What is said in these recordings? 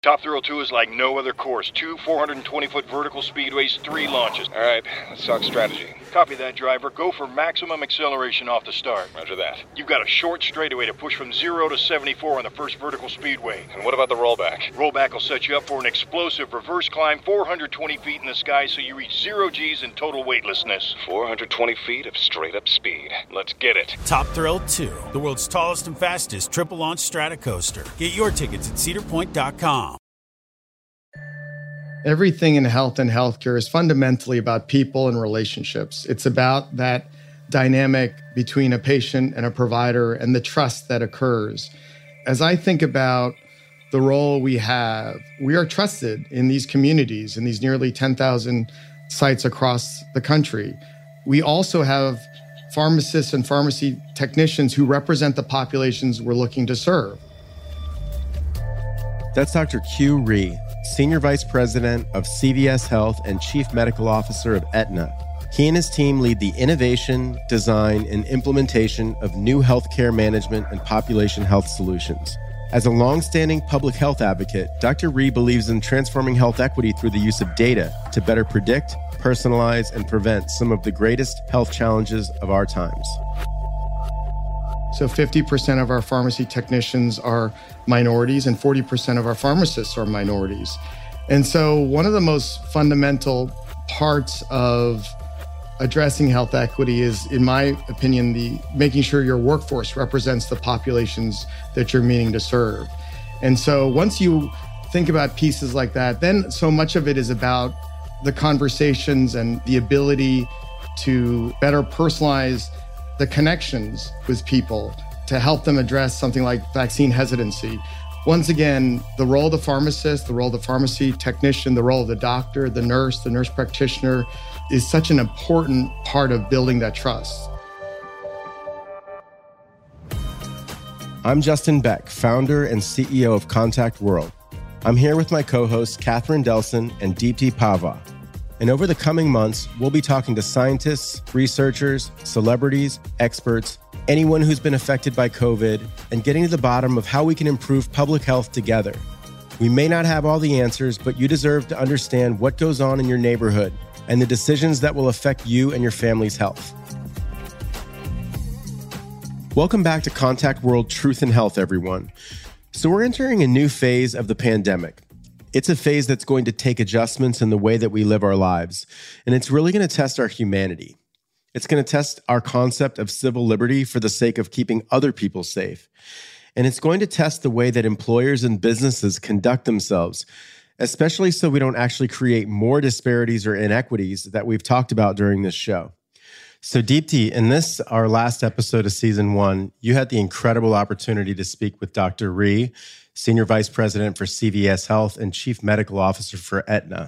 Top Thrill 2 is like no other course. 2 420-foot vertical speedways, 3 launches. All right, let's talk strategy. Copy that, driver. Go for maximum acceleration off the start. Roger that. You've got a short straightaway to push from 0 to 74 on the first vertical speedway. And what about the rollback? Rollback will set you up for an explosive reverse climb 420 feet in the sky so you reach 0 G's in total weightlessness. 420 feet of straight-up speed. Let's get it. Top Thrill 2, the world's tallest and fastest triple-launch Stratocoaster. Get your tickets at cedarpoint.com. Everything in health and healthcare is fundamentally about people and relationships. It's about that dynamic between a patient and a provider and the trust that occurs. As I think about the role we have, we are trusted in these communities, in these nearly 10,000 sites across the country. We also have pharmacists and pharmacy technicians who represent the populations we're looking to serve. That's Dr. Q Rhee, Senior Vice President of CVS Health and Chief Medical Officer of Aetna. He and his team lead the innovation, design, and implementation of new healthcare management and population health solutions. As a longstanding public health advocate, Dr. Rhee believes in transforming health equity through the use of data to better predict, personalize, and prevent some of the greatest health challenges of our times. So 50% of our pharmacy technicians are minorities and 40% of our pharmacists are minorities. And so one of the most fundamental parts of addressing health equity is, in my opinion, the making sure your workforce represents the populations that you're meaning to serve. And so once you think about pieces like that, then so much of it is about the conversations and the ability to better personalize the connections with people to help them address something like vaccine hesitancy. Once again, the role of the pharmacist, the role of the pharmacy technician, the role of the doctor, the nurse practitioner is such an important part of building that trust. I'm Justin Beck, founder and CEO of Contact World. I'm here with my co-hosts Catherine Delson and Deepti Pava. And over the coming months, we'll be talking to scientists, researchers, celebrities, experts, anyone who's been affected by COVID, and getting to the bottom of how we can improve public health together. We may not have all the answers, but you deserve to understand what goes on in your neighborhood and the decisions that will affect you and your family's health. Welcome back to Contact World Truth and Health, everyone. So we're entering a new phase of the pandemic. It's a phase that's going to take adjustments in the way that we live our lives, and it's really going to test our humanity. It's going to test our concept of civil liberty for the sake of keeping other people safe. And it's going to test the way that employers and businesses conduct themselves, especially so we don't actually create more disparities or inequities that we've talked about during this show. So Deepti, in this, our last episode of season 1, you had the incredible opportunity to speak with Dr. Rhee, Senior Vice President for CVS Health and Chief Medical Officer for Aetna.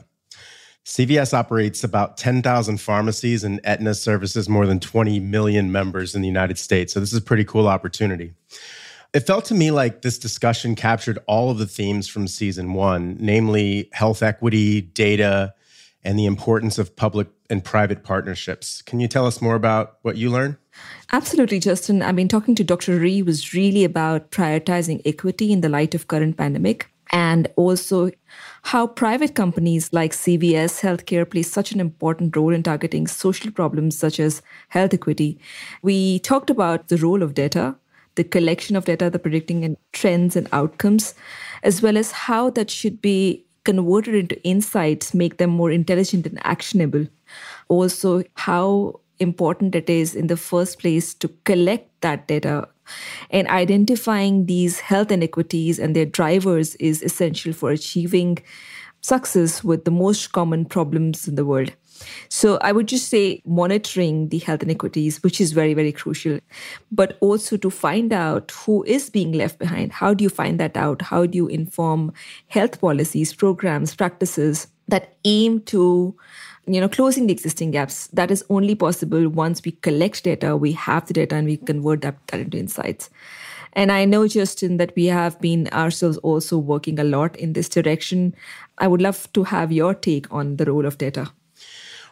CVS operates about 10,000 pharmacies, and Aetna services more than 20 million members in the United States. So this is a pretty cool opportunity. It felt to me like this discussion captured all of the themes from season 1, namely health equity, data, and the importance of public and private partnerships. Can you tell us more about what you learned? Absolutely, Justin. I mean, talking to Dr. Rhee was really about prioritizing equity in the light of current pandemic, and also how private companies like CVS Healthcare play such an important role in targeting social problems such as health equity. We talked about the role of data, the collection of data, the predicting and trends and outcomes, as well as how that should be converted into insights, make them more intelligent and actionable. Also, how important it is in the first place to collect that data, and identifying these health inequities and their drivers is essential for achieving success with the most common problems in the world. So I would just say monitoring the health inequities, which is very, very crucial, but also to find out who is being left behind. How do you find that out? How do you inform health policies, programs, practices that aim to closing the existing gaps? That is only possible once we collect data, we have the data, and we convert that into insights. And I know, Justin, that we have been ourselves also working a lot in this direction. I would love to have your take on the role of data.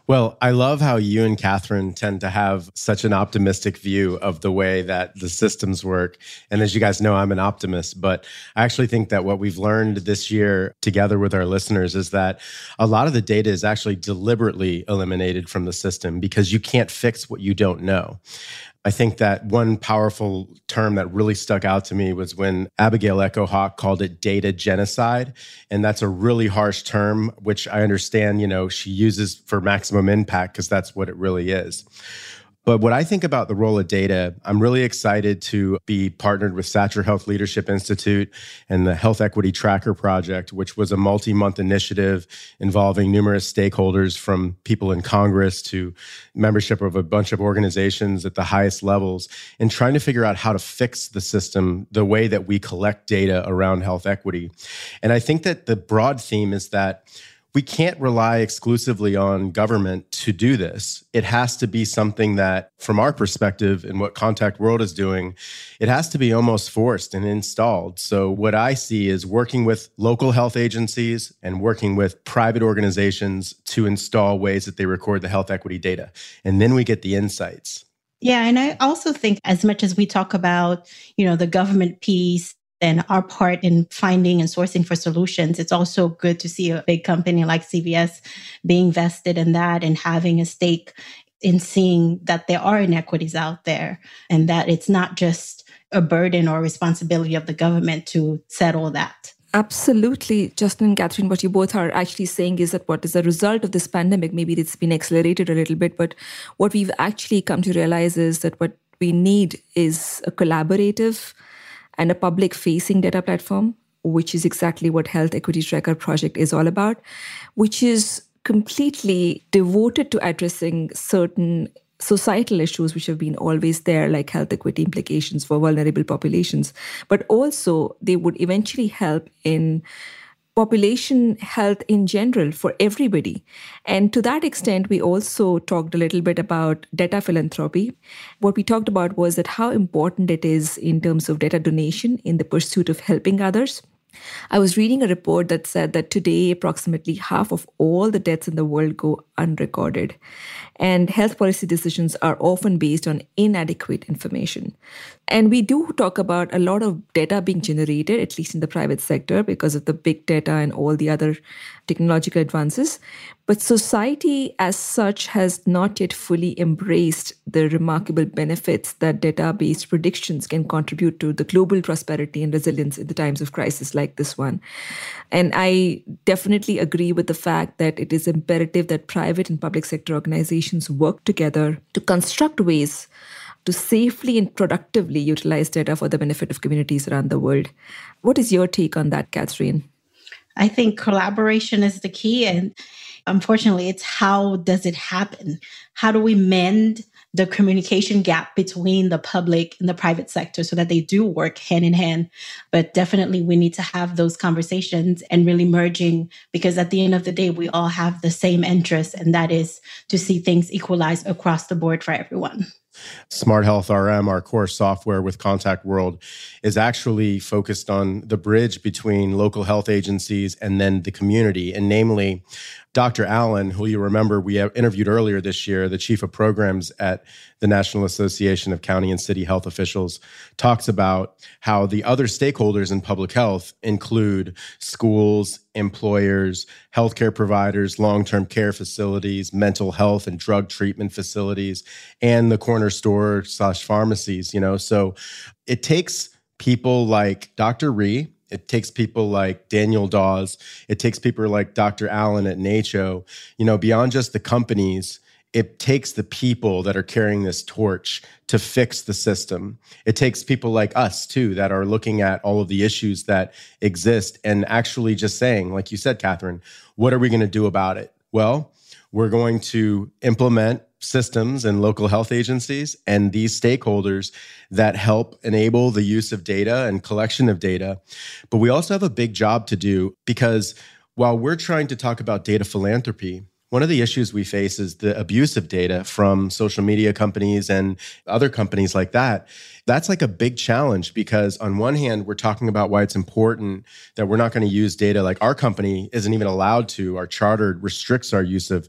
Well, I love how you and Catherine tend to have such an optimistic view of the way that the systems work. And as you guys know, I'm an optimist, but I actually think that what we've learned this year together with our listeners is that a lot of the data is actually deliberately eliminated from the system because you can't fix what you don't know. I think that one powerful term that really stuck out to me was when Abigail Echo Hawk called it data genocide. And that's a really harsh term, which I understand, she uses for maximum impact because that's what it really is. But what I think about the role of data, I'm really excited to be partnered with Satcher Health Leadership Institute and the Health Equity Tracker Project, which was a multi-month initiative involving numerous stakeholders from people in Congress to membership of a bunch of organizations at the highest levels, and trying to figure out how to fix the system, the way that we collect data around health equity. And I think that the broad theme is that we can't rely exclusively on government to do this. It has to be something that, from our perspective and what Contact World is doing, it has to be almost forced and installed. So what I see is working with local health agencies and working with private organizations to install ways that they record the health equity data. And then we get the insights. Yeah, and I also think as much as we talk about, the government piece and our part in finding and sourcing for solutions, it's also good to see a big company like CVS being vested in that and having a stake in seeing that there are inequities out there and that it's not just a burden or responsibility of the government to settle that. Absolutely. Justin and Catherine, what you both are actually saying is that what is a result of this pandemic, maybe it's been accelerated a little bit, but what we've actually come to realize is that what we need is a collaborative and a public-facing data platform, which is exactly what Health Equity Tracker Project is all about, which is completely devoted to addressing certain societal issues which have been always there, like health equity implications for vulnerable populations. But also, they would eventually help in population health in general for everybody. And to that extent, we also talked a little bit about data philanthropy. What we talked about was that how important it is in terms of data donation in the pursuit of helping others. I was reading a report that said that today, approximately half of all the deaths in the world go unrecorded. And health policy decisions are often based on inadequate information. And we do talk about a lot of data being generated, at least in the private sector, because of the big data and all the other technological advances. But society as such has not yet fully embraced the remarkable benefits that data-based predictions can contribute to the global prosperity and resilience in the times of crisis like this one. And I definitely agree with the fact that it is imperative that private and public sector organizations work together to construct ways to safely and productively utilize data for the benefit of communities around the world. What is your take on that, Catherine? I think collaboration is the key. And unfortunately, it's how does it happen? How do we mend the communication gap between the public and the private sector so that they do work hand in hand? But definitely we need to have those conversations and really merging, because at the end of the day, we all have the same interest, and that is to see things equalize across the board for everyone. Smart Health RM, our core software with Contact World, is actually focused on the bridge between local health agencies and then the community. And namely, Dr. Allen, who you remember we interviewed earlier this year, the chief of programs at the National Association of County and City Health Officials, talks about how the other stakeholders in public health include schools, employers, healthcare providers, long-term care facilities, mental health and drug treatment facilities, and the corner store/pharmacies, So it takes people like Dr. Ree, it takes people like Daniel Dawes, it takes people like Dr. Allen at NACCHO, beyond just the companies. It takes the people that are carrying this torch to fix the system. It takes people like us, too, that are looking at all of the issues that exist and actually just saying, like you said, Catherine, what are we going to do about it? Well, we're going to implement systems and local health agencies and these stakeholders that help enable the use of data and collection of data. But we also have a big job to do, because while we're trying to talk about data philanthropy, one of the issues we face is the abuse of data from social media companies and other companies like that. That's like a big challenge, because on one hand, we're talking about why it's important that we're not going to use data. Like our company isn't even allowed to. Our charter restricts our use of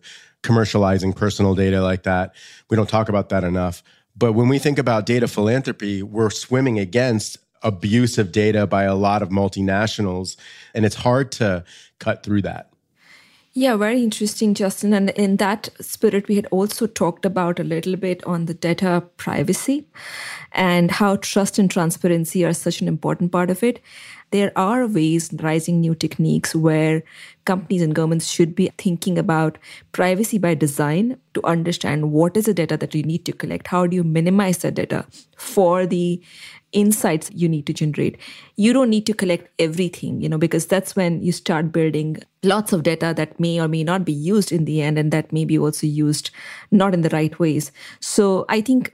commercializing personal data like that. We don't talk about that enough. But when we think about data philanthropy, we're swimming against abuse of data by a lot of multinationals, and it's hard to cut through that. Yeah, very interesting, Justin. And in that spirit, we had also talked about a little bit on the data privacy and how trust and transparency are such an important part of it. There are ways, rising new techniques, where companies and governments should be thinking about privacy by design to understand what is the data that you need to collect. How do you minimize that data for the insights you need to generate? You don't need to collect everything, because that's when you start building lots of data that may or may not be used in the end, and that may be also used not in the right ways. So I think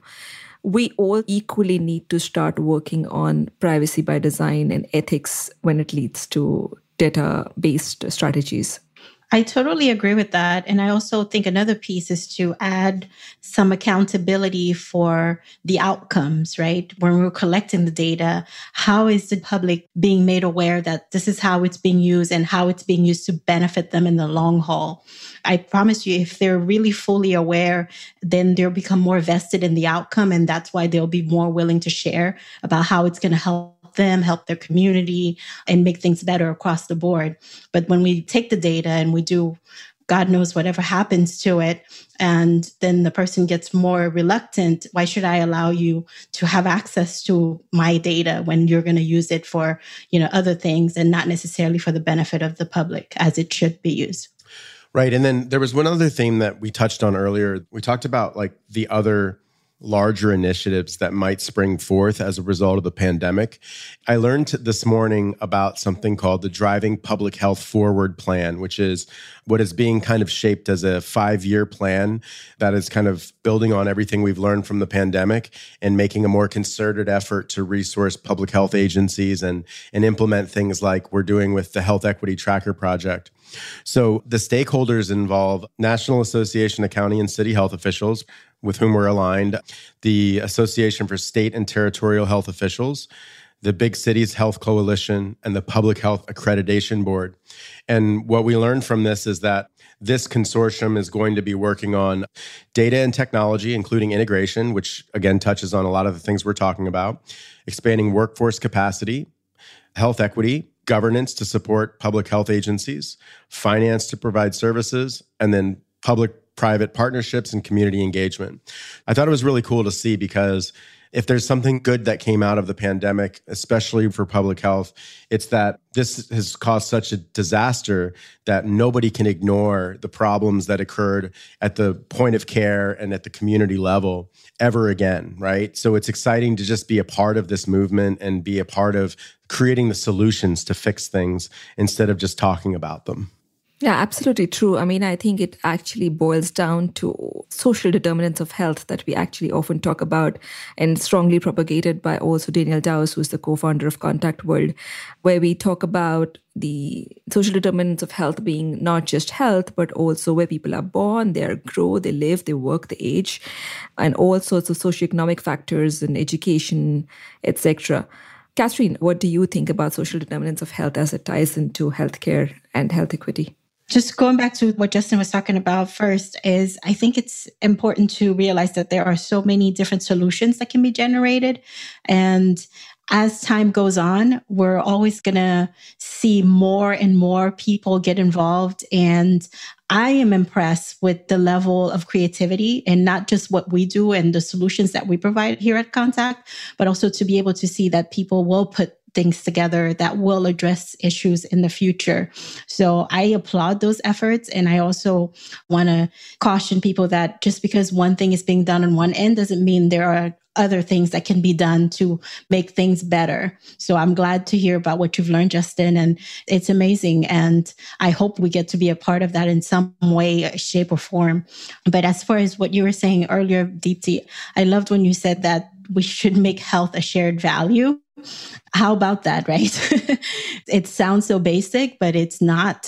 we all equally need to start working on privacy by design and ethics when it leads to data-based strategies. I totally agree with that. And I also think another piece is to add some accountability for the outcomes, right? When we're collecting the data, how is the public being made aware that this is how it's being used and how it's being used to benefit them in the long haul? I promise you, if they're really fully aware, then they'll become more vested in the outcome. And that's why they'll be more willing to share about how it's going to help them, help their community, and make things better across the board. But when we take the data and we do, God knows whatever happens to it, and then the person gets more reluctant, why should I allow you to have access to my data when you're going to use it for, other things and not necessarily for the benefit of the public as it should be used? Right. And then there was one other theme that we touched on earlier. We talked about the other larger initiatives that might spring forth as a result of the pandemic. I learned this morning about something called the Driving Public Health Forward Plan, which is what is being kind of shaped as a 5-year plan that is kind of building on everything we've learned from the pandemic and making a more concerted effort to resource public health agencies and implement things like we're doing with the Health Equity Tracker Project. So the stakeholders involve National Association of County and City Health Officials, with whom we're aligned, the Association for State and Territorial Health Officials, the Big Cities Health Coalition, and the Public Health Accreditation Board. And what we learned from this is that this consortium is going to be working on data and technology, including integration, which again touches on a lot of the things we're talking about, expanding workforce capacity, health equity, governance to support public health agencies, finance to provide services, and then public-private partnerships and community engagement. I thought it was really cool to see because if there's something good that came out of the pandemic, especially for public health, it's that this has caused such a disaster that nobody can ignore the problems that occurred at the point of care and at the community level ever again, right? So it's exciting to just be a part of this movement and be a part of creating the solutions to fix things instead of just talking about them. Yeah, absolutely true. I mean, I think it actually boils down to social determinants of health that we actually often talk about and strongly propagated by also Daniel Dowse, who's the co-founder of Contact World, where we talk about the social determinants of health being not just health, but also where people are born, they grow, they live, they work, they age, and all sorts of socioeconomic factors and education, etc. Catherine, what do you think about social determinants of health as it ties into healthcare and health equity? Just going back to what Justin was talking about first is I think it's important to realize that there are so many different solutions that can be generated. And as time goes on, we're always going to see more and more people get involved. And I am impressed with the level of creativity and not just what we do and the solutions that we provide here at Contact, but also to be able to see that people will put things together that will address issues in the future. So I applaud those efforts. And I also want to caution people that just because one thing is being done on one end doesn't mean there are other things that can be done to make things better. So I'm glad to hear about what you've learned, Justin, and it's amazing. And I hope we get to be a part of that in some way, shape, or form. But as far as what you were saying earlier, Deepti, I loved when you said that we should make health a shared value. How about that, right? It sounds so basic, but it's not.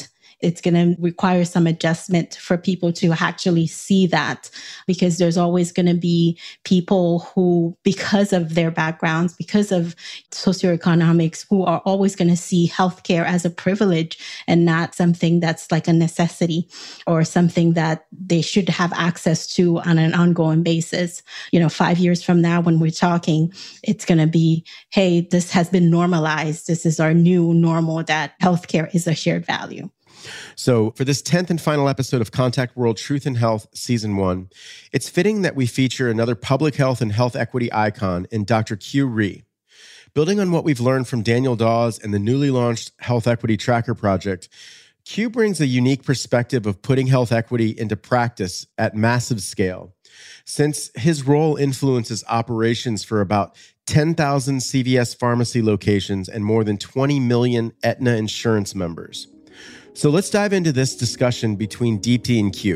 it's going to require some adjustment for people to actually see that, because there's always going to be people who, because of their backgrounds, because of socioeconomics, who are always going to see healthcare as a privilege and not something that's like a necessity or something that they should have access to on an ongoing basis. 5 years from now, when we're talking, it's going to be, hey, this has been normalized. This is our new normal, that healthcare is a shared value. So for this 10th and final episode of Contact World Truth and Health Season 1, it's fitting that we feature another public health and health equity icon in Dr. Q Rhee. Building on what we've learned from Daniel Dawes and the newly launched Health Equity Tracker Project, Q brings a unique perspective of putting health equity into practice at massive scale. Since his role influences operations for about 10,000 CVS pharmacy locations and more than 20 million Aetna insurance members. So let's dive into this discussion between Deepti and Q.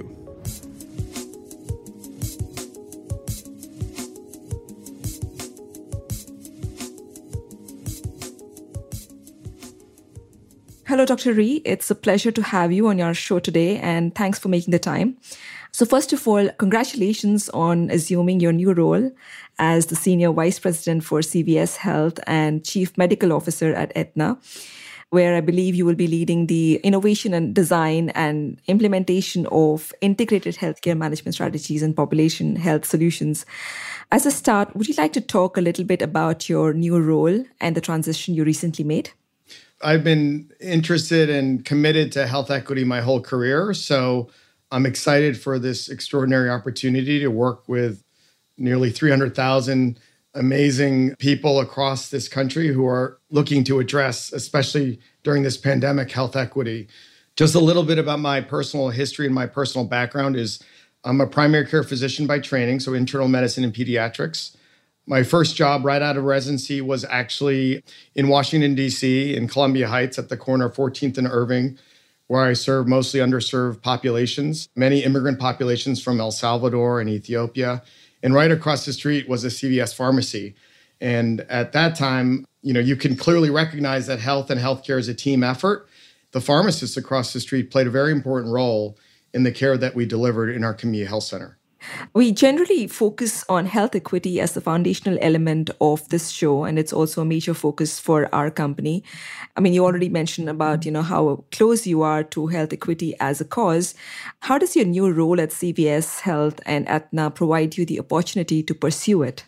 Hello, Dr. Rhee. It's a pleasure to have you on your show today, and thanks for making the time. So first of all, congratulations on assuming your new role as the Senior Vice President for CVS Health and Chief Medical Officer at Aetna, where I believe you will be leading the innovation and design and implementation of integrated healthcare management strategies and population health solutions. As a start, would you like to talk a little bit about your new role and the transition you recently made? I've been interested and committed to health equity my whole career, so I'm excited for this extraordinary opportunity to work with nearly 300,000 amazing people across this country who are looking to address, especially during this pandemic, health equity. Just a little bit about my personal history and my personal background is I'm a primary care physician by training, so internal medicine and pediatrics. My first job right out of residency was actually in Washington, D.C., in Columbia Heights at the corner of 14th and Irving, where I served mostly underserved populations, many immigrant populations from El Salvador and Ethiopia. And right across the street was a CVS pharmacy. And at that time, you can clearly recognize that health and healthcare is a team effort. The pharmacists across the street played a very important role in the care that we delivered in our community health center. We generally focus on health equity as the foundational element of this show, and it's also a major focus for our company. I mean, you already mentioned about, how close you are to health equity as a cause. How does your new role at CVS Health and Aetna provide you the opportunity to pursue it?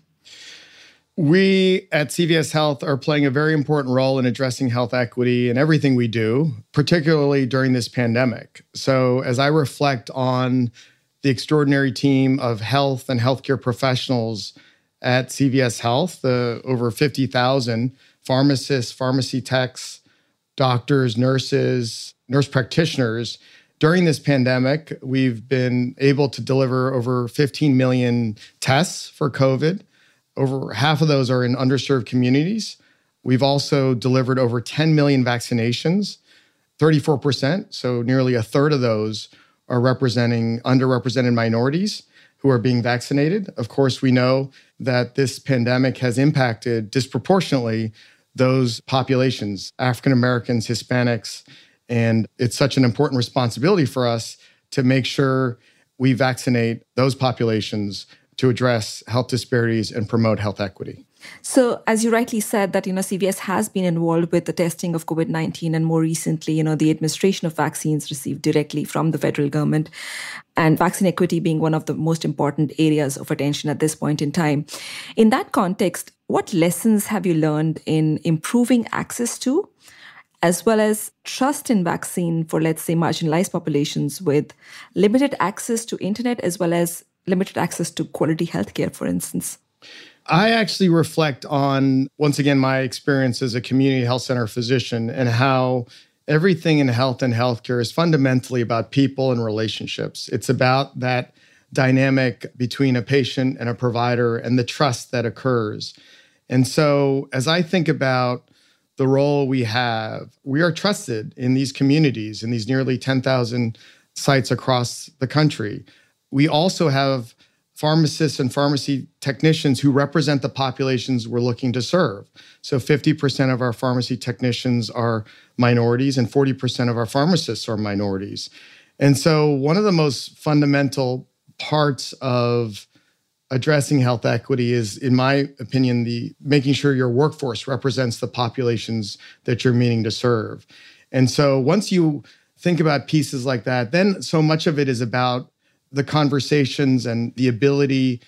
We at CVS Health are playing a very important role in addressing health equity in everything we do, particularly during this pandemic. So as I reflect on the extraordinary team of health and healthcare professionals at CVS Health, the over 50,000 pharmacists, pharmacy techs, doctors, nurses, nurse practitioners. During this pandemic, we've been able to deliver over 15 million tests for COVID. Over half of those are in underserved communities. We've also delivered over 10 million vaccinations, 34%, so nearly a third of those are representing underrepresented minorities who are being vaccinated. Of course, we know that this pandemic has impacted disproportionately those populations, African Americans, Hispanics, and it's such an important responsibility for us to make sure we vaccinate those populations to address health disparities and promote health equity. So as you rightly said that, CVS has been involved with the testing of COVID-19 and more recently, the administration of vaccines received directly from the federal government, and vaccine equity being one of the most important areas of attention at this point in time. In that context, what lessons have you learned in improving access to, as well as trust in vaccine for, let's say, marginalized populations with limited access to internet as well as limited access to quality healthcare, for instance? I actually reflect on, once again, my experience as a community health center physician and how everything in health and healthcare is fundamentally about people and relationships. It's about that dynamic between a patient and a provider and the trust that occurs. And so as I think about the role we have, we are trusted in these communities, in these nearly 10,000 sites across the country. We also have pharmacists and pharmacy technicians who represent the populations we're looking to serve. So 50% of our pharmacy technicians are minorities and 40% of our pharmacists are minorities. And so one of the most fundamental parts of addressing health equity is, in my opinion, the making sure your workforce represents the populations that you're meaning to serve. And so once you think about pieces like that, then so much of it is about the conversations and the ability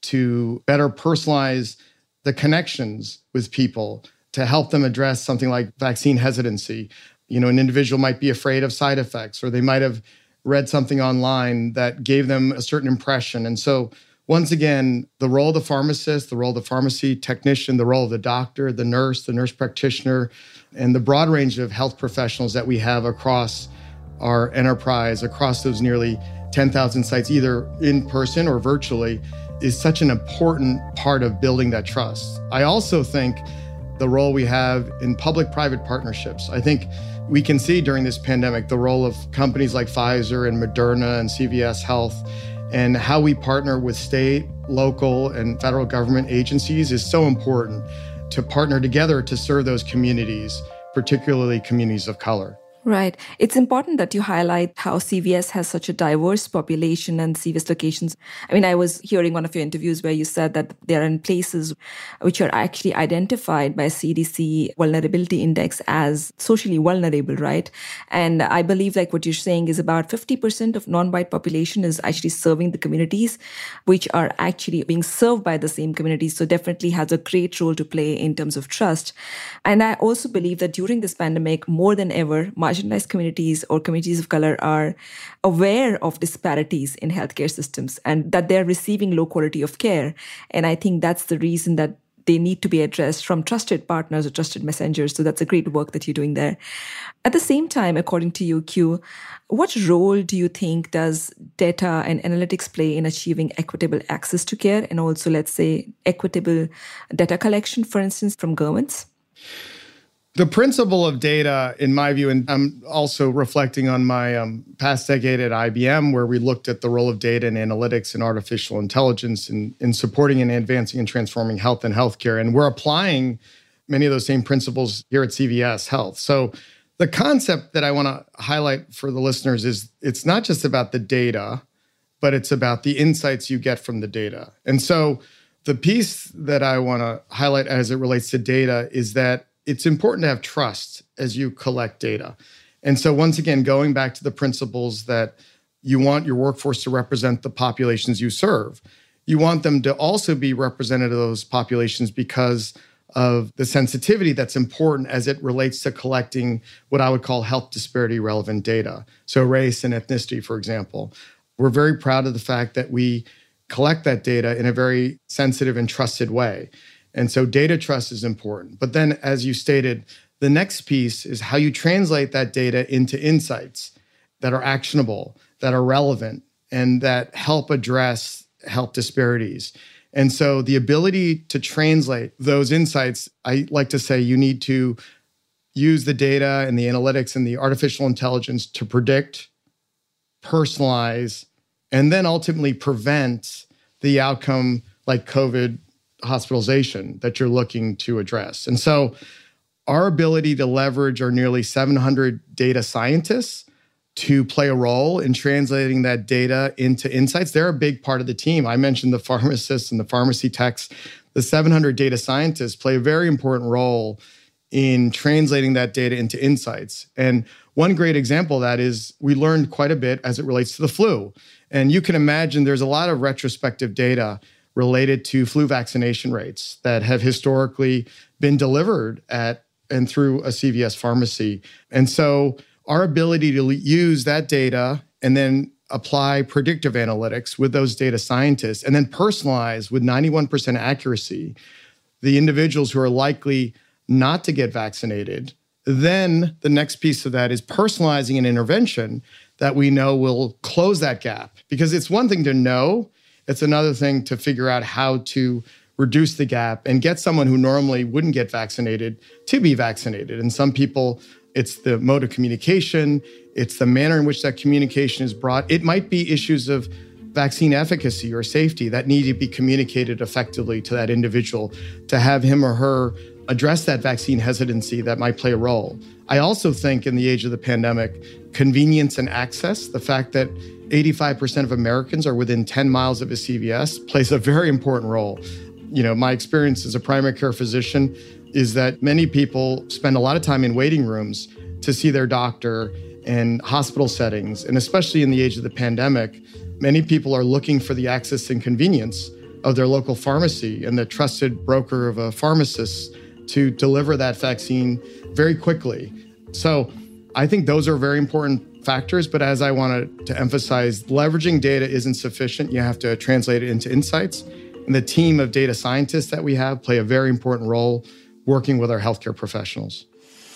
to better personalize the connections with people to help them address something like vaccine hesitancy. You know, an individual might be afraid of side effects, or they might have read something online that gave them a certain impression. And so once again, the role of the pharmacist, the role of the pharmacy technician, the role of the doctor, the nurse practitioner, and the broad range of health professionals that we have across our enterprise, across those nearly 10,000 sites, either in person or virtually, is such an important part of building that trust. I also think the role we have in public-private partnerships. I think we can see during this pandemic the role of companies like Pfizer and Moderna and CVS Health, and how we partner with state, local, and federal government agencies is so important to partner together to serve those communities, particularly communities of color. Right. It's important that you highlight how CVS has such a diverse population and CVS locations. I mean, I was hearing one of your interviews where you said that they're in places which are actually identified by CDC Vulnerability Index as socially vulnerable, right? And I believe like what you're saying is about 50% of non-white population is actually serving the communities, which are actually being served by the same communities. So definitely has a great role to play in terms of trust. And I also believe that during this pandemic, more than ever, marginalized communities or communities of color are aware of disparities in healthcare systems and that they're receiving low quality of care. And I think that's the reason that they need to be addressed from trusted partners or trusted messengers. So that's a great work that you're doing there. At the same time, according to you, Q, what role do you think does data and analytics play in achieving equitable access to care and also, let's say, equitable data collection, for instance, from governments? The principle of data, in my view, and I'm also reflecting on my past decade at IBM, where we looked at the role of data and analytics and artificial intelligence in supporting and advancing and transforming health and healthcare. And we're applying many of those same principles here at CVS Health. So the concept that I want to highlight for the listeners is it's not just about the data, but it's about the insights you get from the data. And so the piece that I want to highlight as it relates to data is that it's important to have trust as you collect data. And so once again, going back to the principles that you want your workforce to represent the populations you serve, you want them to also be representative of those populations because of the sensitivity that's important as it relates to collecting what I would call health disparity relevant data. So race and ethnicity, for example. We're very proud of the fact that we collect that data in a very sensitive and trusted way. And so data trust is important. But then, as you stated, the next piece is how you translate that data into insights that are actionable, that are relevant, and that help address health disparities. And so the ability to translate those insights, I like to say you need to use the data and the analytics and the artificial intelligence to predict, personalize, and then ultimately prevent the outcome like COVID hospitalization that you're looking to address. And so our ability to leverage our nearly 700 data scientists to play a role in translating that data into insights, they're a big part of the team. I mentioned the pharmacists and the pharmacy techs. The 700 data scientists play a very important role in translating that data into insights. And one great example of that is we learned quite a bit as it relates to the flu. And you can imagine there's a lot of retrospective data related to flu vaccination rates that have historically been delivered at and through a CVS pharmacy. And so our ability to use that data and then apply predictive analytics with those data scientists and then personalize with 91% accuracy the individuals who are likely not to get vaccinated, then the next piece of that is personalizing an intervention that we know will close that gap. Because it's one thing to know, it's another thing to figure out how to reduce the gap and get someone who normally wouldn't get vaccinated to be vaccinated. And some people, it's the mode of communication, it's the manner in which that communication is brought. It might be issues of vaccine efficacy or safety that need to be communicated effectively to that individual to have him or her address that vaccine hesitancy that might play a role. I also think in the age of the pandemic, convenience and access, the fact that 85% of Americans are within 10 miles of a CVS plays a very important role. My experience as a primary care physician is that many people spend a lot of time in waiting rooms to see their doctor in hospital settings. And especially in the age of the pandemic, many people are looking for the access and convenience of their local pharmacy and the trusted broker of a pharmacist to deliver that vaccine very quickly. So I think those are very important factors. But as I wanted to emphasize, leveraging data isn't sufficient. You have to translate it into insights. And the team of data scientists that we have play a very important role working with our healthcare professionals.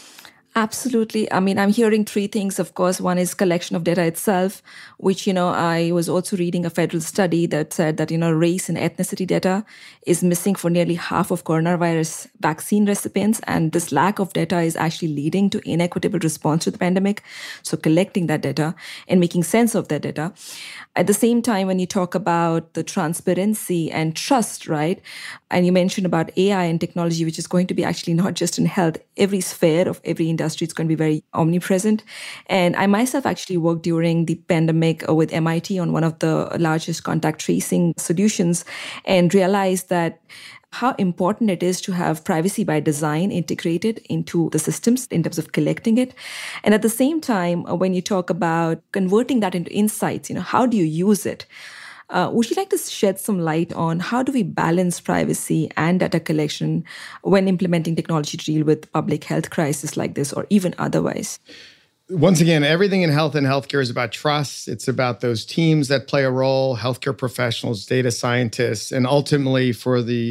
Absolutely. I mean, I'm hearing three things. Of course, one is collection of data itself, which, I was also reading a federal study that said that, race and ethnicity data is missing for nearly half of coronavirus vaccine recipients. And this lack of data is actually leading to inequitable response to the pandemic. So collecting that data and making sense of that data. At the same time, when you talk about the transparency and trust, right? And you mentioned about AI and technology, which is going to be actually not just in health, every sphere of every industry is going to be very omnipresent. And I myself actually worked during the pandemic with MIT on one of the largest contact tracing solutions and realized that how important it is to have privacy by design integrated into the systems in terms of collecting it. And at the same time, when you talk about converting that into insights, how do you use it? Would you like to shed some light on how do we balance privacy and data collection when implementing technology to deal with public health crisis like this or even otherwise? Once again, everything in health and healthcare is about trust. It's about those teams that play a role, healthcare professionals, data scientists, and ultimately for the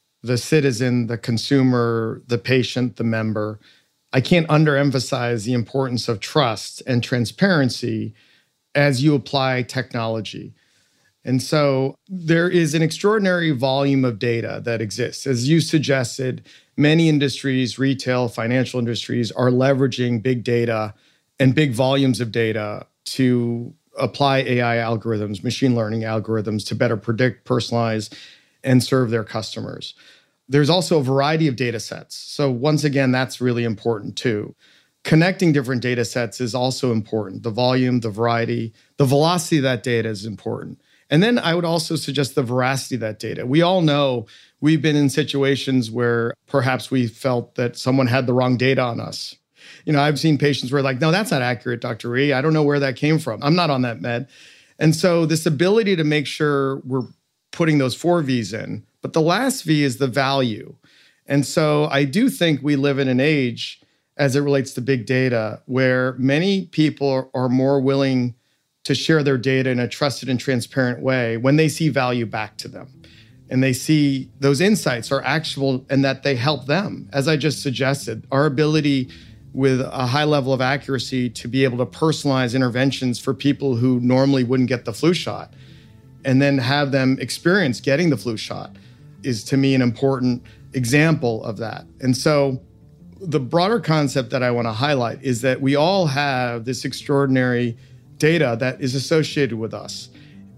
citizen, the consumer, the patient, the member. I can't underemphasize the importance of trust and transparency as you apply technology. And so there is an extraordinary volume of data that exists. As you suggested, many industries, retail, financial industries, are leveraging big data and big volumes of data to apply AI algorithms, machine learning algorithms to better predict, personalize, and serve their customers. There's also a variety of data sets. So once again, that's really important too. Connecting different data sets is also important. The volume, the variety, the velocity of that data is important. And then I would also suggest the veracity of that data. We all know we've been in situations where perhaps we felt that someone had the wrong data on us. I've seen patients where no, that's not accurate, Dr. Rhee. I don't know where that came from. I'm not on that med. And so this ability to make sure we're putting those 4 V's in, but the last V is the value. And so I do think we live in an age, as it relates to big data, where many people are more willing to share their data in a trusted and transparent way when they see value back to them. And they see those insights are actionable and that they help them. As I just suggested, our ability with a high level of accuracy to be able to personalize interventions for people who normally wouldn't get the flu shot and then have them experience getting the flu shot is, to me, an important example of that. And so the broader concept that I want to highlight is that we all have this extraordinary data that is associated with us.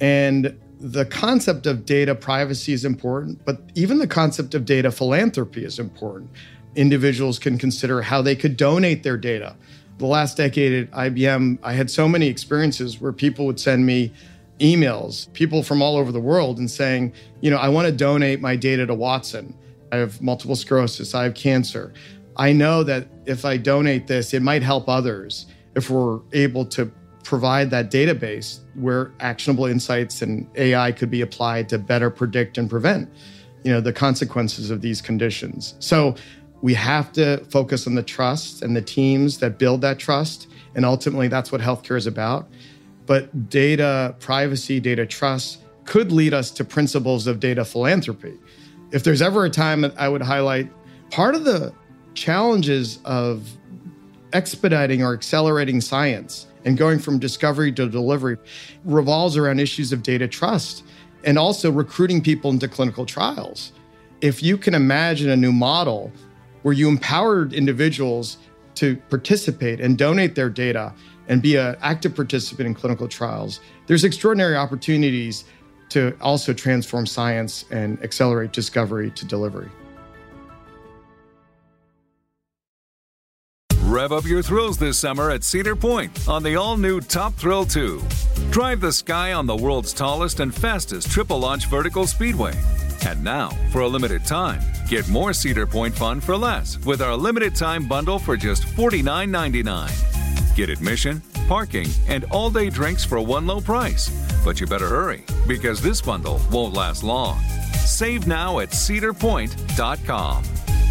And the concept of data privacy is important, but even the concept of data philanthropy is important. Individuals can consider how they could donate their data. The last decade at IBM, I had so many experiences where people would send me emails, people from all over the world, and saying, I want to donate my data to Watson. I have multiple sclerosis, I have cancer. I know that if I donate this, it might help others if we're able to provide that database where actionable insights and AI could be applied to better predict and prevent, the consequences of these conditions. So we have to focus on the trust and the teams that build that trust. And ultimately, that's what healthcare is about. But data privacy, data trust could lead us to principles of data philanthropy. If there's ever a time that I would highlight, part of the challenges of expediting or accelerating science and going from discovery to delivery revolves around issues of data trust and also recruiting people into clinical trials. If you can imagine a new model where you empowered individuals to participate and donate their data and be an active participant in clinical trials, there's extraordinary opportunities to also transform science and accelerate discovery to delivery. Rev up your thrills this summer at Cedar Point on the all-new Top Thrill 2. Drive the sky on the world's tallest and fastest triple-launch vertical speedway. And now, for a limited time, get more Cedar Point fun for less with our limited-time bundle for just $49.99. Get admission, parking, and all-day drinks for one low price. But you better hurry, because this bundle won't last long. Save now at cedarpoint.com.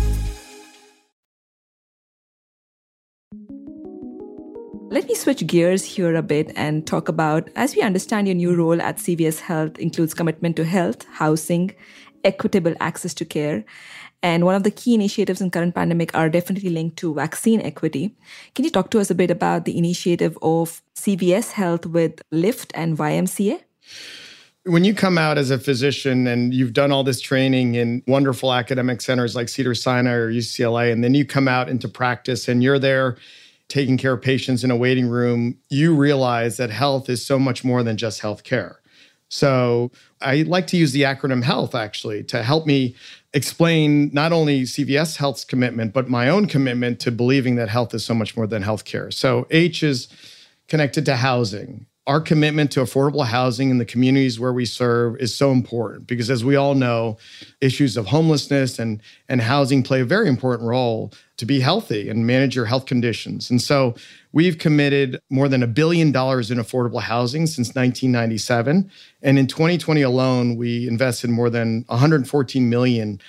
Let me switch gears here a bit and talk about, as we understand, your new role at CVS Health includes commitment to health, housing, equitable access to care. And one of the key initiatives in current pandemic are definitely linked to vaccine equity. Can you talk to us a bit about the initiative of CVS Health with LIFT and YMCA? When you come out as a physician and you've done all this training in wonderful academic centers like Cedars-Sinai or UCLA, and then you come out into practice and you're there taking care of patients in a waiting room, you realize that health is so much more than just healthcare. So I like to use the acronym HEALTH, actually, to help me explain not only CVS Health's commitment, but my own commitment to believing that health is so much more than healthcare. So H is connected to housing. Our commitment to affordable housing in the communities where we serve is so important because, as we all know, issues of homelessness and housing play a very important role to be healthy and manage your health conditions. And so we've committed more than $1 billion in affordable housing since 1997. And in 2020 alone, we invested more than $114 million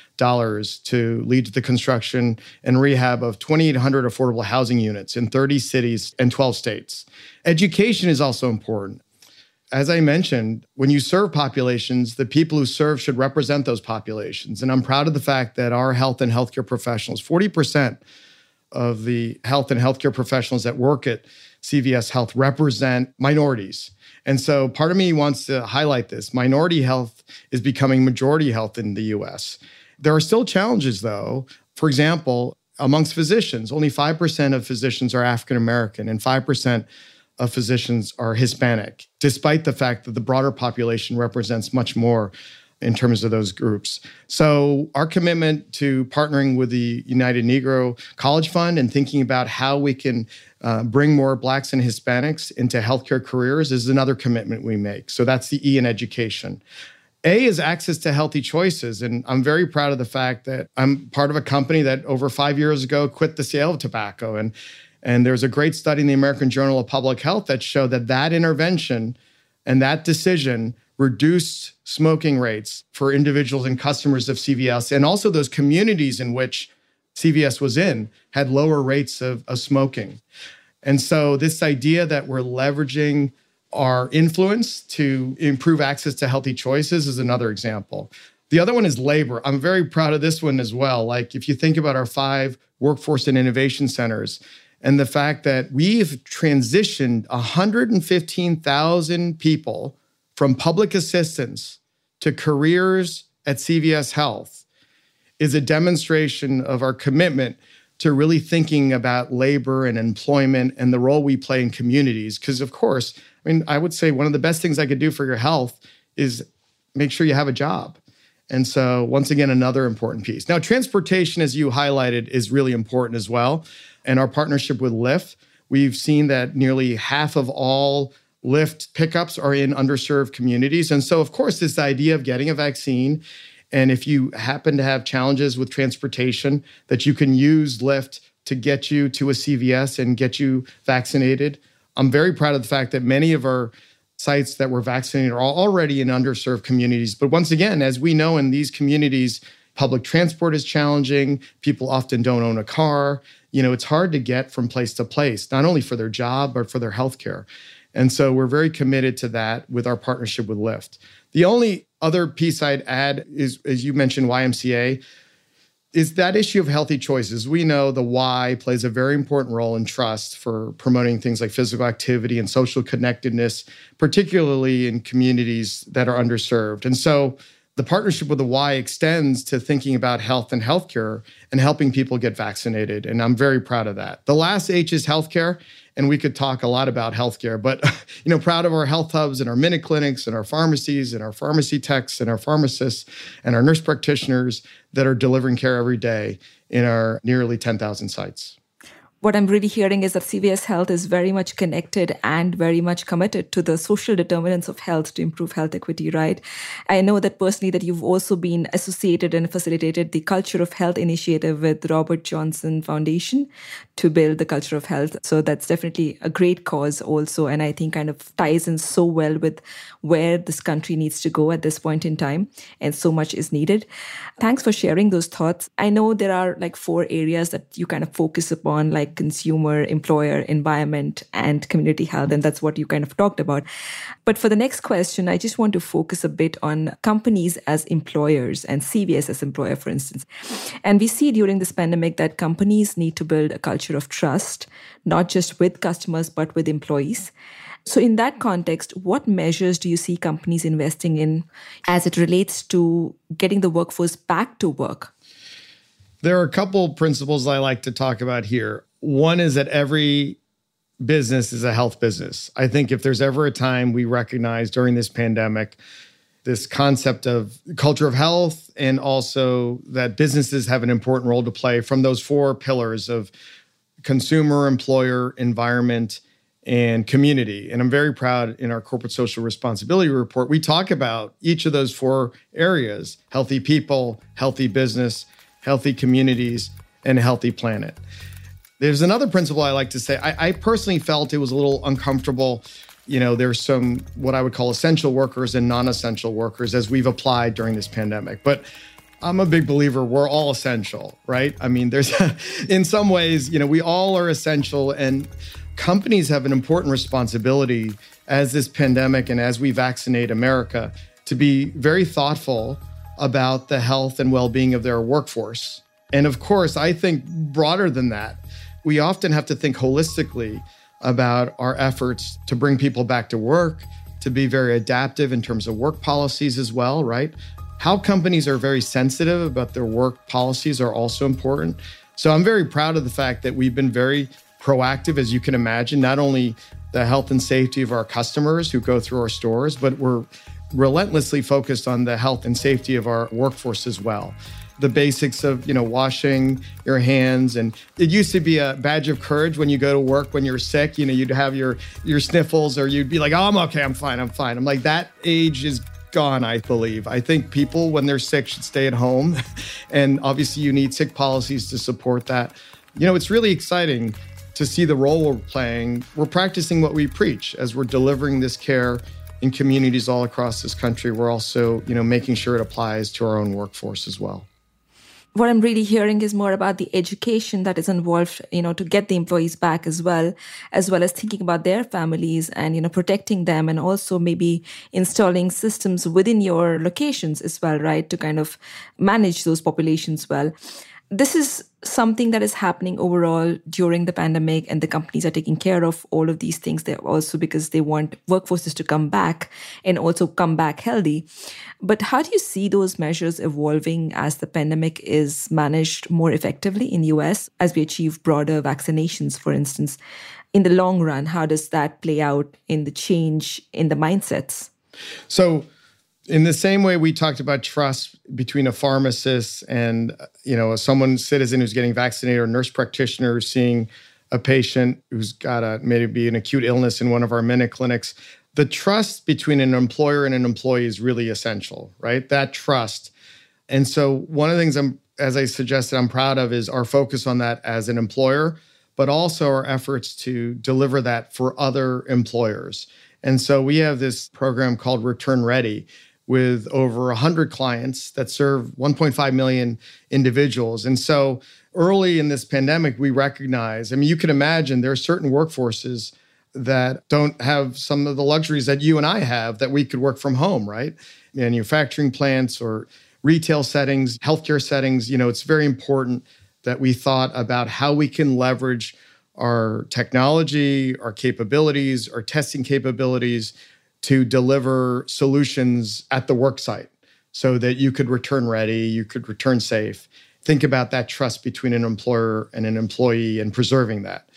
to lead to the construction and rehab of 2,800 affordable housing units in 30 cities and 12 states. Education is also important. As I mentioned, when you serve populations, the people who serve should represent those populations. And I'm proud of the fact that our health and healthcare professionals, 40% of the health and healthcare professionals that work at CVS Health represent minorities. And so part of me wants to highlight this. Minority health is becoming majority health in the US. There are still challenges, though. For example, amongst physicians, only 5% of physicians are African American and 5% of physicians are Hispanic, despite the fact that the broader population represents much more in terms of those groups. So our commitment to partnering with the United Negro College Fund and thinking about how we can bring more Blacks and Hispanics into healthcare careers is another commitment we make. So that's the E in education. A is access to healthy choices. And I'm very proud of the fact that I'm part of a company that over 5 years ago quit the sale of tobacco. And there's a great study in the American Journal of Public Health that showed that intervention and that decision reduced smoking rates for individuals and customers of CVS, and also those communities in which CVS was in had lower rates of smoking. And so this idea that we're leveraging our influence to improve access to healthy choices is another example. The other one is labor. I'm very proud of this one as well. Like if you think about our 5 workforce and innovation centers, and the fact that we've transitioned 115,000 people from public assistance to careers at CVS Health is a demonstration of our commitment to really thinking about labor and employment and the role we play in communities. Because, of course, I would say one of the best things I could do for your health is make sure you have a job. And so, once again, another important piece. Now, transportation, as you highlighted, is really important as well. And our partnership with Lyft, we've seen that nearly half of all Lyft pickups are in underserved communities. And so, of course, this idea of getting a vaccine, and if you happen to have challenges with transportation, that you can use Lyft to get you to a CVS and get you vaccinated. I'm very proud of the fact that many of our sites that were vaccinated are already in underserved communities. But once again, as we know, in these communities, public transport is challenging. People often don't own a car. It's hard to get from place to place, not only for their job, but for their healthcare. And so we're very committed to that with our partnership with Lyft. The only other piece I'd add is, as you mentioned, YMCA, is that issue of healthy choices. We know the Y plays a very important role in trust for promoting things like physical activity and social connectedness, particularly in communities that are underserved. And so the partnership with the Y extends to thinking about health and healthcare and helping people get vaccinated. And I'm very proud of that. The last H is healthcare. and we could talk a lot about healthcare, but proud of our health hubs and our minute clinics and our pharmacies and our pharmacy techs and our pharmacists and our nurse practitioners that are delivering care every day in our nearly 10,000 sites. What I'm really hearing is that CVS Health is very much connected and very much committed to the social determinants of health to improve health equity, right? I know that personally that you've also been associated and facilitated the Culture of Health initiative with Robert Johnson Foundation to build the culture of health. So that's definitely a great cause also. And I think kind of ties in so well with where this country needs to go at this point in time. And so much is needed. Thanks for sharing those thoughts. I know there are like 4 areas that you kind of focus upon, like consumer, employer, environment, and community health. And that's what you kind of talked about. But for the next question, I just want to focus a bit on companies as employers and CVS as employer, for instance. And we see during this pandemic that companies need to build a culture of trust, not just with customers, but with employees. So in that context, what measures do you see companies investing in as it relates to getting the workforce back to work? There are a couple principles I like to talk about here. One is that every business is a health business. I think if there's ever a time we recognize during this pandemic, this concept of culture of health and also that businesses have an important role to play from those 4 pillars of consumer, employer, environment, and community. And I'm very proud in our corporate social responsibility report, we talk about each of those 4 areas: healthy people, healthy business, healthy communities, and a healthy planet. There's another principle I like to say. I personally felt it was a little uncomfortable. There's some what I would call essential workers and non-essential workers as we've applied during this pandemic. But I'm a big believer we're all essential, right? I mean, there's in some ways, we all are essential, and companies have an important responsibility as this pandemic and as we vaccinate America to be very thoughtful about the health and well-being of their workforce. And of course, I think broader than that, we often have to think holistically about our efforts to bring people back to work, to be very adaptive in terms of work policies as well, right? How companies are very sensitive about their work policies are also important. So I'm very proud of the fact that we've been very proactive, as you can imagine, not only the health and safety of our customers who go through our stores, but we're relentlessly focused on the health and safety of our workforce as well. The basics of, washing your hands. And it used to be a badge of courage when you go to work, when you're sick, you'd have your sniffles, or you'd be like, oh, I'm okay, I'm fine. I'm like, that age is gone, I believe. I think people, when they're sick, should stay at home. And obviously you need sick policies to support that. It's really exciting to see the role we're playing. We're practicing what we preach as we're delivering this care in communities all across this country. We're also, making sure it applies to our own workforce as well. What I'm really hearing is more about the education that is involved, to get the employees back as well as thinking about their families and, protecting them, and also maybe installing systems within your locations as well, right, to kind of manage those populations well. This is something that is happening overall during the pandemic, and the companies are taking care of all of these things. They're also because they want workforces to come back and also come back healthy. But how do you see those measures evolving as the pandemic is managed more effectively in the US, as we achieve broader vaccinations, for instance? In the long run, how does that play out in the change in the mindsets? So in the same way we talked about trust between a pharmacist and, citizen who's getting vaccinated, or nurse practitioner seeing a patient who's got maybe an acute illness in one of our minute clinics, the trust between an employer and an employee is really essential, right? That trust. And so one of the things as I suggested, I'm proud of is our focus on that as an employer, but also our efforts to deliver that for other employers. And so we have this program called Return Ready, with over 100 clients that serve 1.5 million individuals. And so early in this pandemic, we recognize, you can imagine there are certain workforces that don't have some of the luxuries that you and I have, that we could work from home, right? Manufacturing plants or retail settings, healthcare settings. It's very important that we thought about how we can leverage our technology, our capabilities, our testing capabilities to deliver solutions at the work site so that you could return ready, you could return safe. Think about that trust between an employer and an employee and preserving that.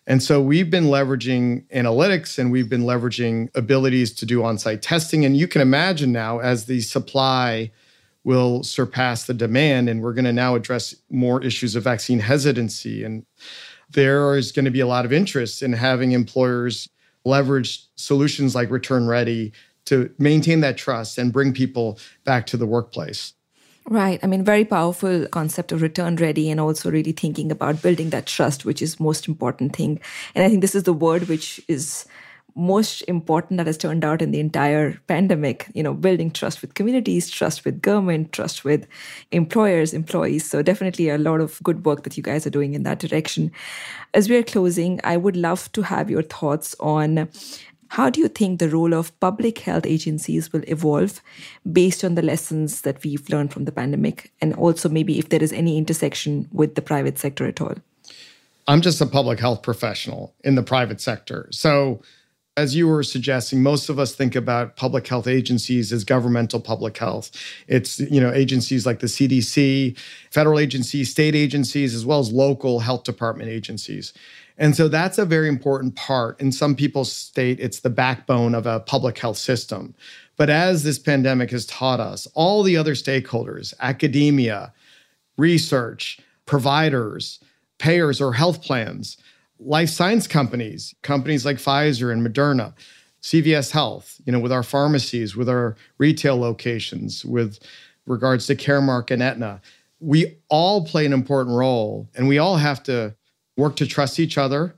And so we've been leveraging analytics and we've been leveraging abilities to do on-site testing. And you can imagine now as the supply will surpass the demand, and we're going to now address more issues of vaccine hesitancy. And there is going to be a lot of interest in having employers leverage solutions like Return Ready to maintain that trust and bring people back to the workplace. Right. I mean, very powerful concept of Return Ready, and also really thinking about building that trust, which is most important thing. And I think this is the word which is most important that has turned out in the entire pandemic, building trust with communities, trust with government, trust with employers, employees. So definitely a lot of good work that you guys are doing in that direction. As we are closing, I would love to have your thoughts on how do you think the role of public health agencies will evolve based on the lessons that we've learned from the pandemic? And also maybe if there is any intersection with the private sector at all. I'm just a public health professional in the private sector. So as you were suggesting, most of us think about public health agencies as governmental public health. It's, agencies like the CDC, federal agencies, state agencies, as well as local health department agencies. And so that's a very important part. And some people state it's the backbone of a public health system. But as this pandemic has taught us, all the other stakeholders, academia, research, providers, payers or health plans, life science companies like Pfizer and Moderna, CVS Health, with our pharmacies, with our retail locations, with regards to Caremark and Aetna, we all play an important role, and we all have to work to trust each other,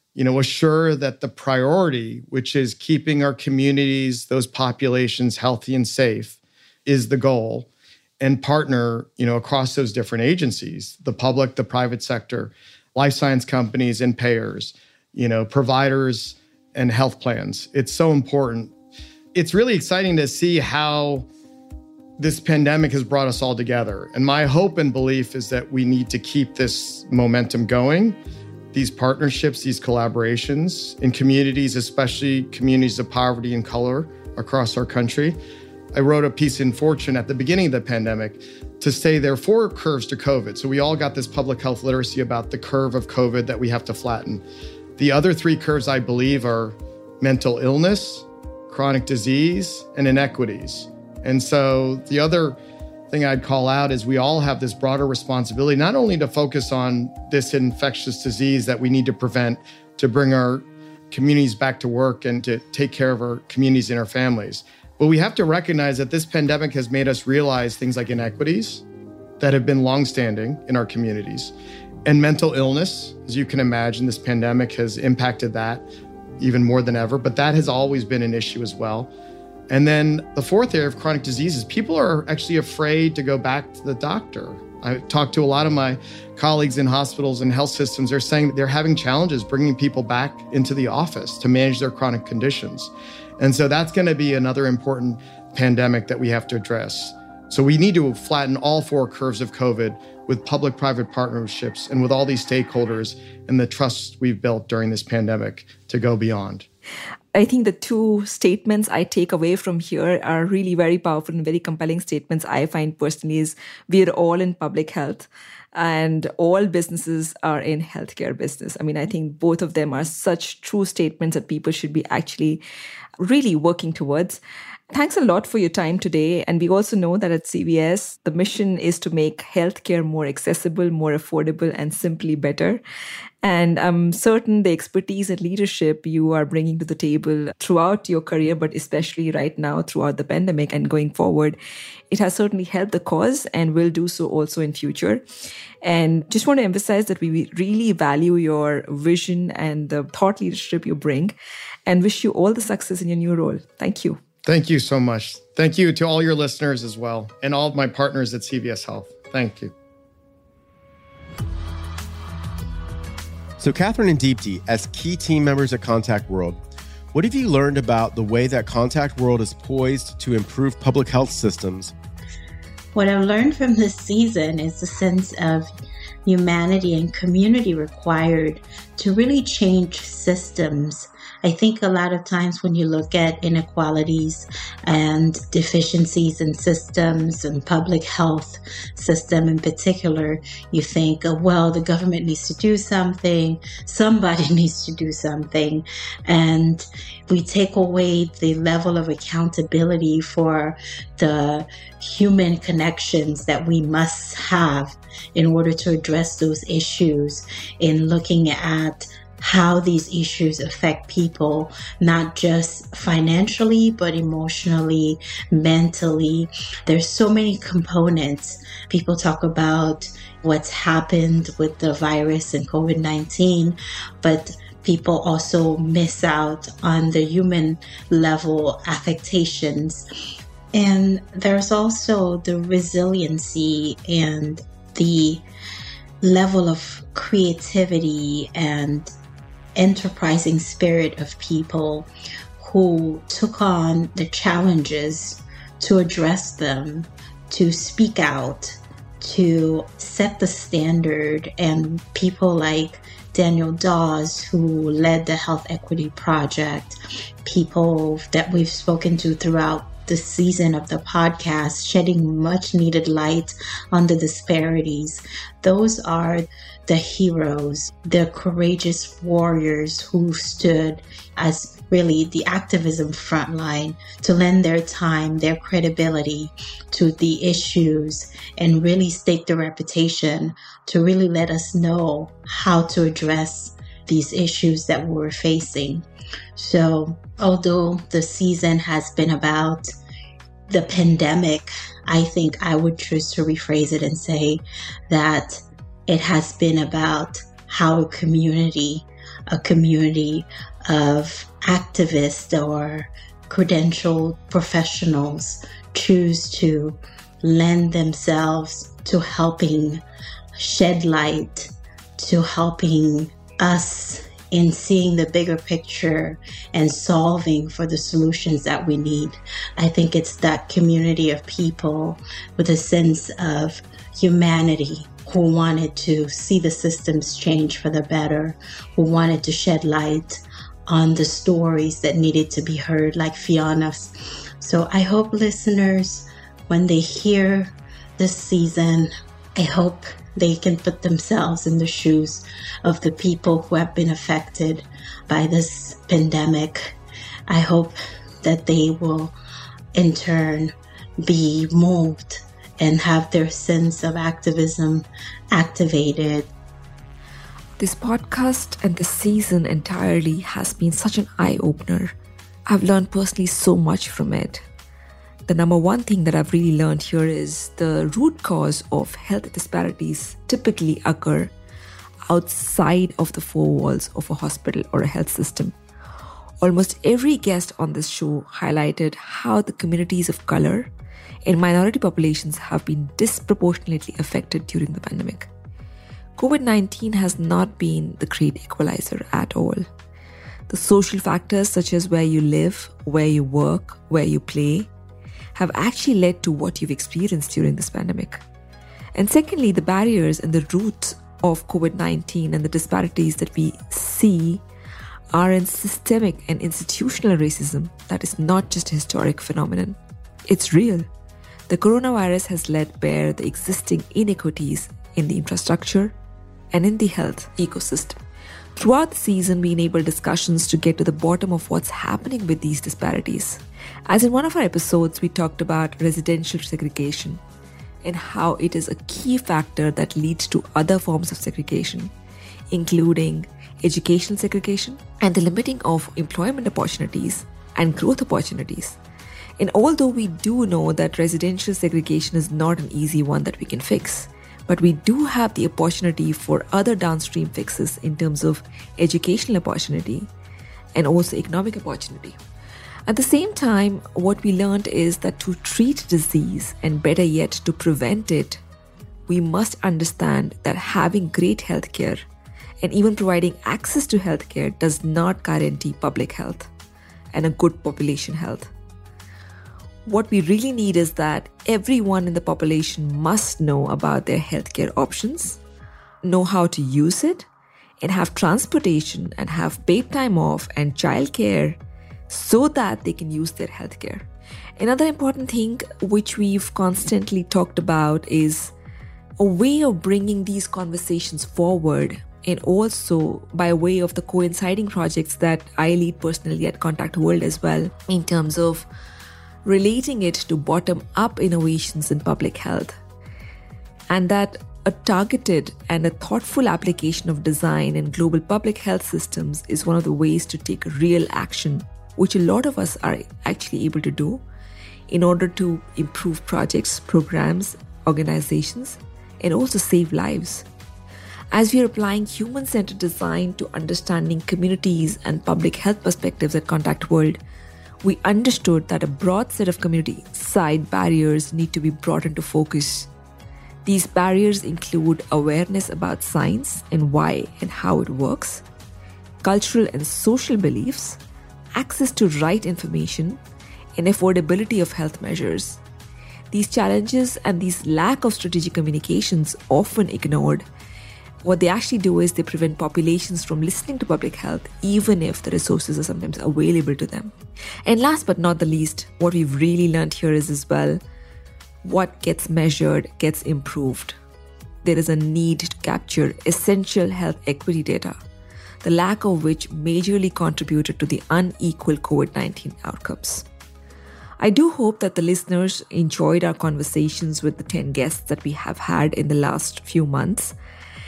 assure that the priority, which is keeping our communities, those populations healthy and safe, is the goal, and partner, across those different agencies, the public, the private sector, life science companies and payers, providers and health plans. It's so important. It's really exciting to see how this pandemic has brought us all together. And my hope and belief is that we need to keep this momentum going, these partnerships, these collaborations in communities, especially communities of poverty and color across our country. I wrote a piece in Fortune at the beginning of the pandemic to say there are 4 curves to COVID. So we all got this public health literacy about the curve of COVID that we have to flatten. The other 3 curves, I believe, are mental illness, chronic disease, and inequities. And so the other thing I'd call out is we all have this broader responsibility, not only to focus on this infectious disease that we need to prevent, to bring our communities back to work and to take care of our communities and our families, but we have to recognize that this pandemic has made us realize things like inequities that have been longstanding in our communities. And mental illness, as you can imagine, this pandemic has impacted that even more than ever, but that has always been an issue as well. And then the 4th area of chronic diseases, people are actually afraid to go back to the doctor. I talked to a lot of my colleagues in hospitals and health systems. They're saying that they're having challenges bringing people back into the office to manage their chronic conditions. And so that's going to be another important pandemic that we have to address. So we need to flatten all 4 curves of COVID with public-private partnerships and with all these stakeholders and the trust we've built during this pandemic to go beyond. I think the 2 statements I take away from here are really very powerful and very compelling statements I find personally is we're all in public health and all businesses are in healthcare business. I mean, I think both of them are such true statements that people should be actually really working towards. Thanks a lot for your time today. And we also know that at CVS, the mission is to make healthcare more accessible, more affordable, and simply better. And I'm certain the expertise and leadership you are bringing to the table throughout your career, but especially right now throughout the pandemic and going forward, it has certainly helped the cause and will do so also in future. And just want to emphasize that we really value your vision and the thought leadership you bring and wish you all the success in your new role. Thank you. Thank you so much. Thank you to all your listeners as well, and all of my partners at CVS Health. Thank you. So Catherine and Deepti, as key team members at Contact World, what have you learned about the way that Contact World is poised to improve public health systems? What I've learned from this season is the sense of humanity and community required to really change systems I think a lot of times when you look at inequalities and deficiencies in systems and public health system in particular, you think, well, the government needs to do something, somebody needs to do something. And we take away the level of accountability for the human connections that we must have in order to address those issues, in looking at how these issues affect people, not just financially, but emotionally, mentally. There's so many components. People talk about what's happened with the virus and COVID-19, but people also miss out on the human level affectations. And there's also the resiliency and the level of creativity and enterprising spirit of people who took on the challenges to address them, to speak out, to set the standard. And people like Daniel Dawes, who led the Health Equity Project, people that we've spoken to throughout the season of the podcast, shedding much needed light on the disparities. Those are the heroes, the courageous warriors who stood as really the activism frontline to lend their time, their credibility to the issues and really stake their reputation to really let us know how to address these issues that we're facing. So although the season has been about the pandemic, I think I would choose to rephrase it and say that it has been about how a community of activists or credentialed professionals choose to lend themselves to helping shed light, to helping us in seeing the bigger picture and solving for the solutions that we need. I think it's that community of people with a sense of humanity who wanted to see the systems change for the better, who wanted to shed light on the stories that needed to be heard, like Fiona's. So I hope listeners, when they hear this season, I hope they can put themselves in the shoes of the people who have been affected by this pandemic. I hope that they will, in turn, be moved and have their sense of activism activated. This podcast and this season entirely has been such an eye-opener. I've learned personally so much from it. The number one thing that I've really learned here is the root cause of health disparities typically occur outside of the four walls of a hospital or a health system. Almost every guest on this show highlighted how the communities of color and minority populations have been disproportionately affected during the pandemic. COVID-19 has not been the great equalizer at all. The social factors such as where you live, where you work, where you play, have actually led to what you've experienced during this pandemic. And secondly, the barriers and the roots of COVID-19 and the disparities that we see are in systemic and institutional racism that is not just a historic phenomenon. It's real. The coronavirus has laid bare the existing inequities in the infrastructure and in the health ecosystem. Throughout the season, we enabled discussions to get to the bottom of what's happening with these disparities. As in one of our episodes, we talked about residential segregation and how it is a key factor that leads to other forms of segregation, including educational segregation and the limiting of employment opportunities and growth opportunities. And although we do know that residential segregation is not an easy one that we can fix, but we do have the opportunity for other downstream fixes in terms of educational opportunity and also economic opportunity. At the same time, what we learned is that to treat disease, and better yet to prevent it, we must understand that having great healthcare and even providing access to healthcare does not guarantee public health and a good population health. What we really need is that everyone in the population must know about their healthcare options, know how to use it, and have transportation and have paid time off and childcare so that they can use their healthcare. Another important thing which we've constantly talked about is a way of bringing these conversations forward, and also by way of the coinciding projects that I lead personally at Contact World as well, in terms of relating it to bottom-up innovations in public health. And that a targeted and a thoughtful application of design in global public health systems is one of the ways to take real action, which a lot of us are actually able to do in order to improve projects, programs, organizations, and also save lives. As we are applying human-centered design to understanding communities and public health perspectives at Contact World, we understood that a broad set of community-side barriers need to be brought into focus. These barriers include awareness about science and why and how it works, cultural and social beliefs, access to right information, and affordability of health measures. These challenges and these lack of strategic communications often ignored. What they actually do is they prevent populations from listening to public health, even if the resources are sometimes available to them. And last but not the least, what we've really learned here is as well, what gets measured gets improved. There is a need to capture essential health equity data, the lack of which majorly contributed to the unequal COVID-19 outcomes. I do hope that the listeners enjoyed our conversations with the 10 guests that we have had in the last few months.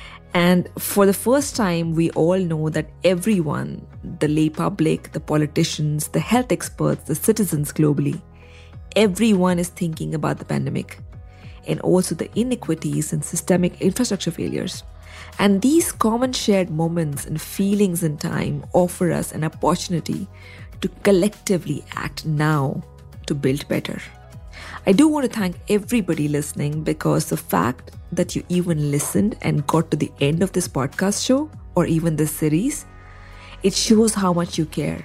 And for the first time, we all know that everyone, the lay public, the politicians, the health experts, the citizens globally, everyone is thinking about the pandemic and also the inequities and systemic infrastructure failures. And these common shared moments and feelings in time offer us an opportunity to collectively act now to build better. I do want to thank everybody listening, because the fact that you even listened and got to the end of this podcast show or even this series, it shows how much you care.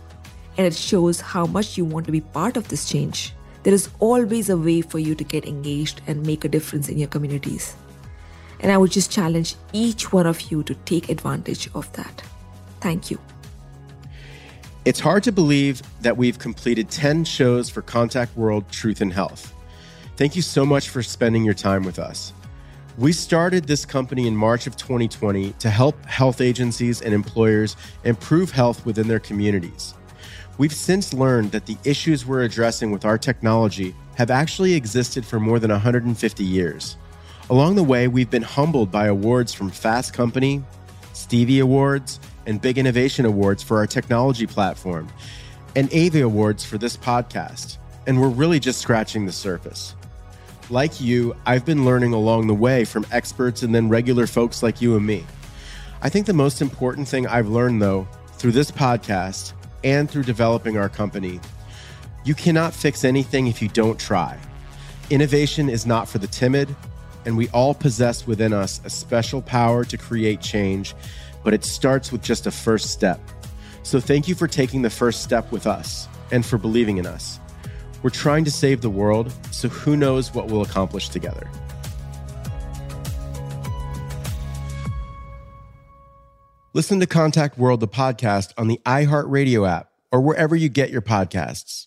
And it shows how much you want to be part of this change. There is always a way for you to get engaged and make a difference in your communities. And I would just challenge each one of you to take advantage of that. Thank you. It's hard to believe that we've completed 10 shows for Contact World Truth and Health. Thank you so much for spending your time with us. We started this company in March of 2020 to help health agencies and employers improve health within their communities. We've since learned that the issues we're addressing with our technology have actually existed for more than 150 years. Along the way, we've been humbled by awards from Fast Company, Stevie Awards, and Big Innovation Awards for our technology platform, and AVA Awards for this podcast. And we're really just scratching the surface. Like you, I've been learning along the way from experts and then regular folks like you and me. I think the most important thing I've learned, though, through this podcast and through developing our company, you cannot fix anything if you don't try. Innovation is not for the timid, and we all possess within us a special power to create change, but it starts with just a first step. So thank you for taking the first step with us and for believing in us. We're trying to save the world, so who knows what we'll accomplish together. Listen to Contact World, the podcast, on the iHeartRadio app or wherever you get your podcasts.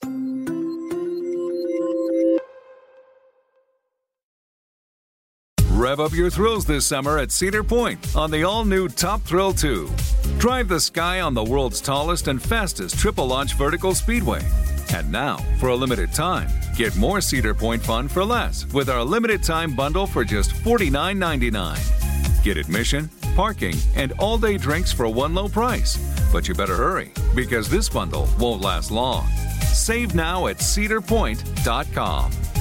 Rev up your thrills this summer at Cedar Point on the all-new Top Thrill 2. Drive the sky on the world's tallest and fastest triple-launch vertical speedway. And now, for a limited time, get more Cedar Point fun for less with our limited-time bundle for just $49.99. Get admission, parking, and all-day drinks for one low price. But you better hurry, because this bundle won't last long. Save now at cedarpoint.com.